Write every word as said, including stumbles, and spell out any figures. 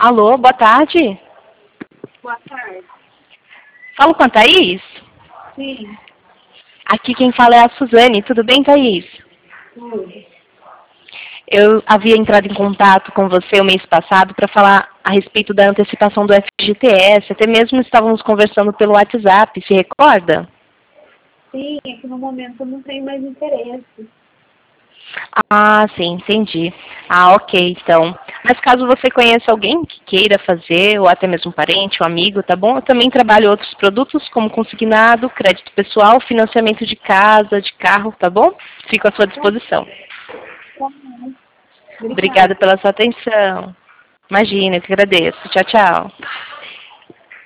Alô, boa tarde. Boa tarde. Falo com a Thaís? Sim. Aqui quem fala é a Suzane. Tudo bem, Thaís? Tudo. Eu havia entrado em contato com você o mês passado para falar a respeito da antecipação do F G T S. Até mesmo estávamos conversando pelo WhatsApp, se recorda? Sim, é que no momento eu não tenho mais interesse. Ah, sim, entendi. Ah, ok, então. Mas caso você conheça alguém que queira fazer, ou até mesmo um parente, um amigo, tá bom? Eu também trabalho outros produtos, como consignado, crédito pessoal, financiamento de casa, de carro, tá bom? Fico à sua disposição. Tá bom. Obrigada Obrigada. pela sua atenção. Imagina, eu que agradeço. Tchau, tchau.